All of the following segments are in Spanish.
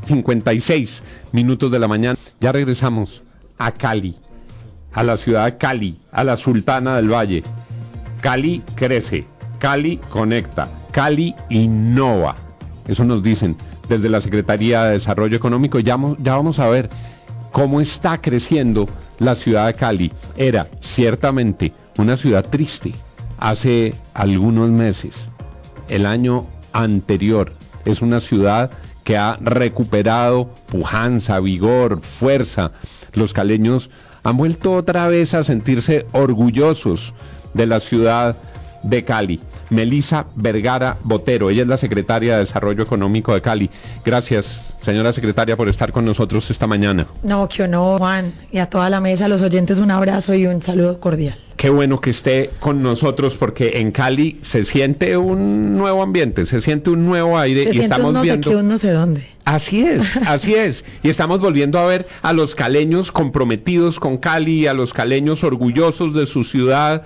7:56 de la mañana. Ya regresamos a Cali, a la ciudad de Cali, a la Sultana del Valle. Cali crece, Cali conecta, Cali innova. Eso nos dicen desde la Secretaría de Desarrollo Económico. Ya vamos a ver cómo está creciendo la ciudad de Cali. Era ciertamente una ciudad triste hace algunos meses. El año anterior es una ciudad que ha recuperado pujanza, vigor, fuerza. Los caleños han vuelto otra vez a sentirse orgullosos de la ciudad de Cali. Melissa Vergara Botero, ella es la secretaria de Desarrollo Económico de Cali. Gracias, señora secretaria, por estar con nosotros esta mañana. No, que no, Juan, y a toda la mesa, a los oyentes, un abrazo y un saludo cordial. Qué bueno que esté con nosotros, porque en Cali se siente un nuevo ambiente, se siente un nuevo aire, y estamos viendo... Sé qué, no sé dónde. Así es, y estamos volviendo a ver a los caleños comprometidos con Cali, a los caleños orgullosos de su ciudad,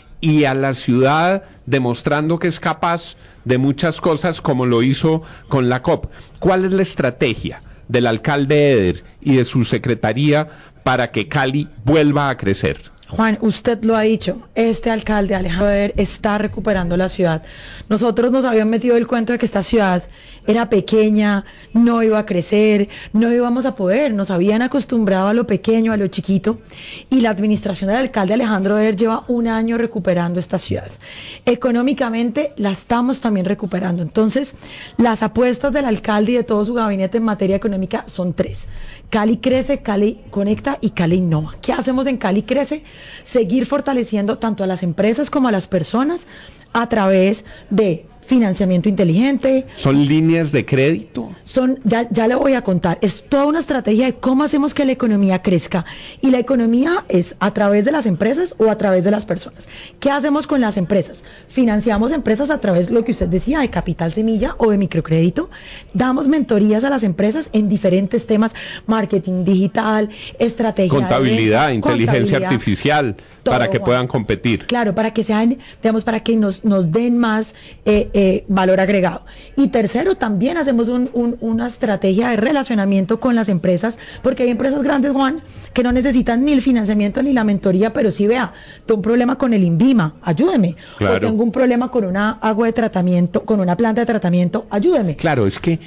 y a la ciudad demostrando que es capaz de muchas cosas, como lo hizo con la COP. ¿Cuál es la estrategia del alcalde Eder y de su secretaría para que Cali vuelva a crecer? Juan, usted lo ha dicho, este alcalde Alejandro Eder está recuperando la ciudad. Nosotros nos habían metido el cuento de que esta ciudad era pequeña, no iba a crecer, no íbamos a poder, nos habían acostumbrado a lo pequeño, a lo chiquito, y la administración del alcalde Alejandro Eder lleva un año recuperando esta ciudad. Económicamente la estamos también recuperando. Entonces, las apuestas del alcalde y de todo su gabinete en materia económica son 3. Cali crece, Cali conecta y Cali innova. ¿Qué hacemos en Cali crece? Seguir fortaleciendo tanto a las empresas como a las personas a través de financiamiento inteligente. ¿Son líneas de crédito? Ya le voy a contar, es toda una estrategia de cómo hacemos que la economía crezca, y la economía es a través de las empresas o a través de las personas. ¿Qué hacemos con las empresas? Financiamos empresas a través de lo que usted decía, de capital semilla o de microcrédito, damos mentorías a las empresas en diferentes temas, marketing digital, estrategia, contabilidad, inteligencia artificial, para que puedan competir. Claro, para que sean, digamos, para que nos den más valor agregado. Y tercero, también hacemos una estrategia de relacionamiento con las empresas, porque hay empresas grandes, Juan, que no necesitan ni el financiamiento ni la mentoría, pero sí, vea, tengo un problema con el INVIMA, ayúdeme. Claro. O tengo un problema con una agua de tratamiento, con una planta de tratamiento, ayúdeme. Claro, es que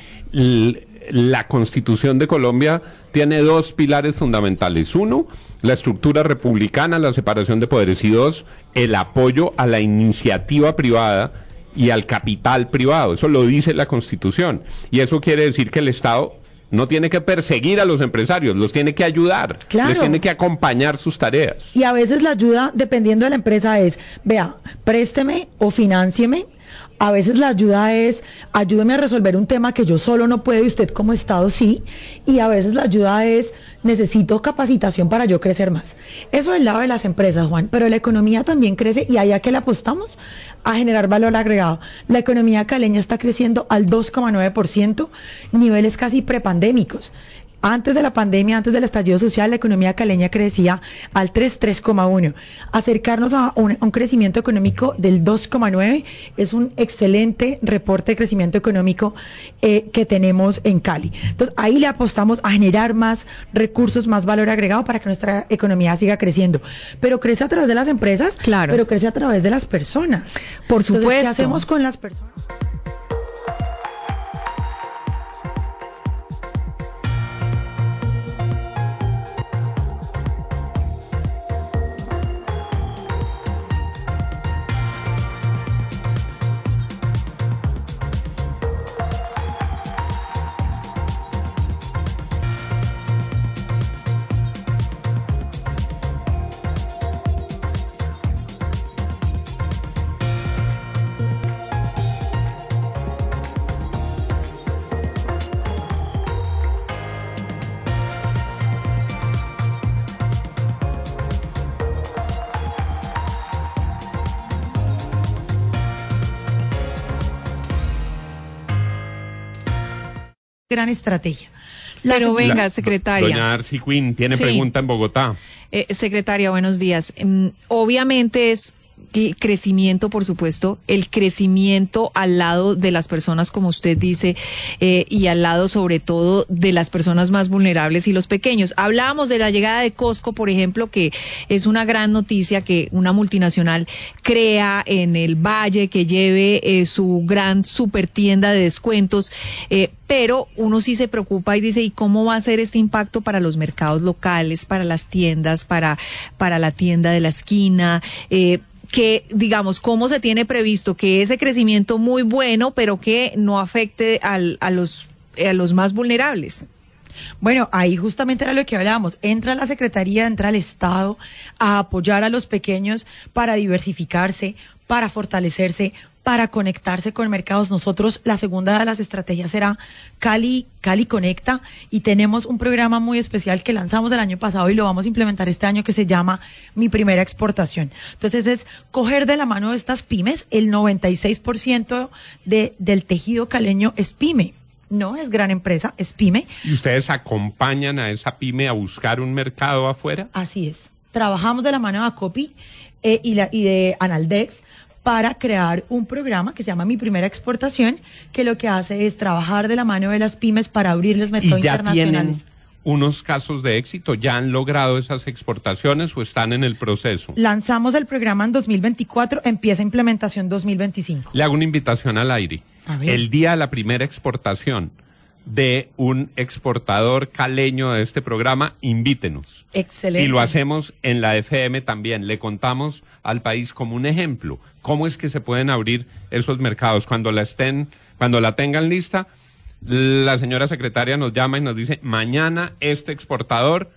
la Constitución de Colombia tiene 2 pilares fundamentales. 1, la estructura republicana, la separación de poderes, y 2, el apoyo a la iniciativa privada y al capital privado. Eso lo dice la Constitución, y eso quiere decir que el Estado no tiene que perseguir a los empresarios, los tiene que ayudar, claro, les tiene que acompañar sus tareas. Y a veces la ayuda, dependiendo de la empresa, es, vea, présteme o financieme. A veces la ayuda es, ayúdeme a resolver un tema que yo solo no puedo y usted como Estado sí. Y a veces la ayuda es, necesito capacitación para yo crecer más. Eso del lado de las empresas, Juan, pero la economía también crece, y allá que le apostamos a generar valor agregado. La economía caleña está creciendo al 2,9%, niveles casi prepandémicos. Antes de la pandemia, antes del estallido social, la economía caleña crecía al 3,1. Acercarnos a un crecimiento económico del 2,9 es un excelente reporte de crecimiento económico que tenemos en Cali. Entonces, ahí le apostamos a generar más recursos, más valor agregado para que nuestra economía siga creciendo. Pero crece a través de las empresas, claro, pero crece a través de las personas. Por supuesto. Entonces, ¿qué hacemos con las personas? Gran estrategia. Pero venga, secretaria. Doña Arcy Quinn tiene pregunta en Bogotá. Secretaria, buenos días. Obviamente es crecimiento, por supuesto, el crecimiento al lado de las personas, como usted dice, y al lado sobre todo de las personas más vulnerables y los pequeños. Hablábamos de la llegada de Costco, por ejemplo, que es una gran noticia que una multinacional crea en el Valle, que lleve su gran super tienda de descuentos, pero uno sí se preocupa y dice, ¿y cómo va a ser este impacto para los mercados locales, para las tiendas, para la tienda de la esquina? Que, digamos, cómo se tiene previsto que ese crecimiento muy bueno, pero que no afecte a los más vulnerables. Bueno, ahí justamente era lo que hablábamos. Entra la Secretaría, entra el Estado a apoyar a los pequeños para diversificarse, para fortalecerse, para conectarse con mercados. Nosotros, la segunda de las estrategias será Cali Conecta, y tenemos un programa muy especial que lanzamos el año pasado y lo vamos a implementar este año, que se llama Mi Primera Exportación. Entonces es coger de la mano de estas pymes. El 96% del tejido caleño es pyme. No es gran empresa, es pyme. ¿Y ustedes acompañan a esa pyme a buscar un mercado afuera? Así es. Trabajamos de la mano de Acopi y de Analdex para crear un programa que se llama Mi Primera Exportación, que lo que hace es trabajar de la mano de las pymes para abrirles mercados internacionales. ¿Tienen unos casos de éxito? ¿Ya han logrado esas exportaciones o están en el proceso? Lanzamos el programa en 2024, empieza implementación 2025. Le hago una invitación al aire. El día de la primera exportación de un exportador caleño de este programa, invítenos. Excelente. Y lo hacemos en la FM también. Le contamos al país como un ejemplo cómo es que se pueden abrir esos mercados. Cuando la tengan lista, la señora secretaria nos llama y nos dice, mañana este exportador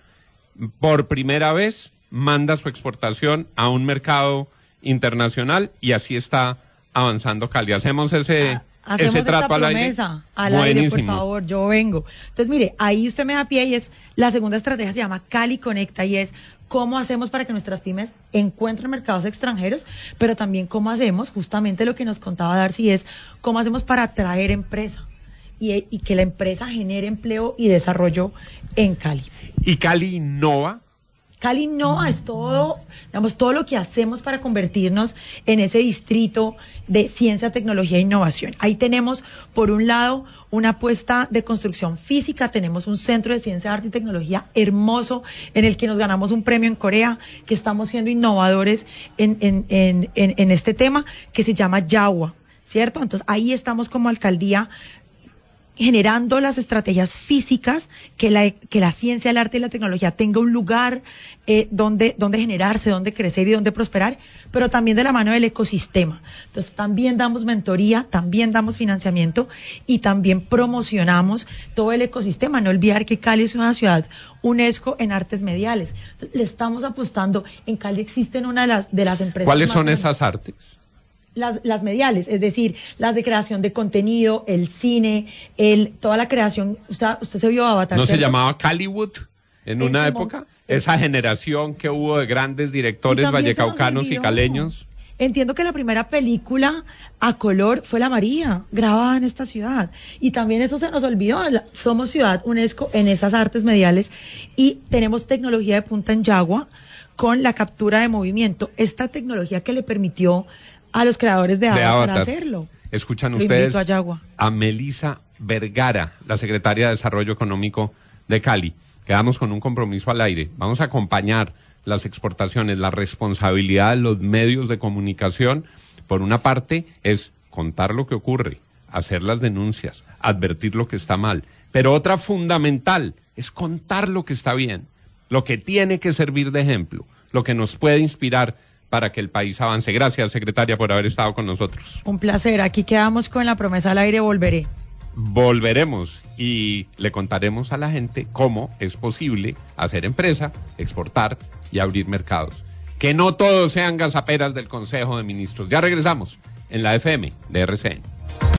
por primera vez manda su exportación a un mercado internacional, y así está avanzando Cali. Hacemos ese trato al aire, por favor, yo vengo. Entonces, mire, ahí usted me da pie, y es la segunda estrategia, se llama Cali Conecta, y es cómo hacemos para que nuestras pymes encuentren mercados extranjeros, pero también cómo hacemos, justamente lo que nos contaba Darcy, es cómo hacemos para atraer empresa y que la empresa genere empleo y desarrollo en Cali. ¿Y Cali innova? Cali innova es todo, digamos, todo lo que hacemos para convertirnos en ese distrito de ciencia, tecnología e innovación. Ahí tenemos, por un lado, una apuesta de construcción física, tenemos un centro de ciencia, arte y tecnología hermoso, en el que nos ganamos un premio en Corea, que estamos siendo innovadores en este tema, que se llama Yawa, ¿cierto? Entonces, ahí estamos como alcaldía generando las estrategias físicas, que la ciencia, el arte y la tecnología tenga un lugar donde generarse, donde crecer y donde prosperar, pero también de la mano del ecosistema. Entonces también damos mentoría, también damos financiamiento y también promocionamos todo el ecosistema. No olvidar que Cali es una ciudad UNESCO en artes mediales. Entonces, le estamos apostando. En Cali existen una de las empresas. ¿Cuáles son esas artes? Las mediales, es decir, las de creación de contenido, el cine, toda la creación. Usted se vio Avatar, ¿no ¿cierto? Se llamaba Caliwood en una época? Esa generación que hubo de grandes directores vallecaucanos y caleños. Entiendo que la primera película a color fue La María, grabada en esta ciudad. Y también eso se nos olvidó. Somos ciudad UNESCO en esas artes mediales y tenemos tecnología de punta en Yawa con la captura de movimiento. Esta tecnología que le permitió a los creadores de Avatar hacerlo. Escuchan ustedes a Melissa Vergara, la secretaria de Desarrollo Económico de Cali. Quedamos con un compromiso al aire. Vamos a acompañar las exportaciones, la responsabilidad de los medios de comunicación. Por una parte es contar lo que ocurre, hacer las denuncias, advertir lo que está mal. Pero otra fundamental es contar lo que está bien, lo que tiene que servir de ejemplo, lo que nos puede inspirar para que el país avance. Gracias, secretaria, por haber estado con nosotros. Un placer. Aquí quedamos con la promesa al aire, volveré. Volveremos y le contaremos a la gente cómo es posible hacer empresa, exportar y abrir mercados. Que no todos sean gazaperas del Consejo de Ministros. Ya regresamos en la FM de RCN.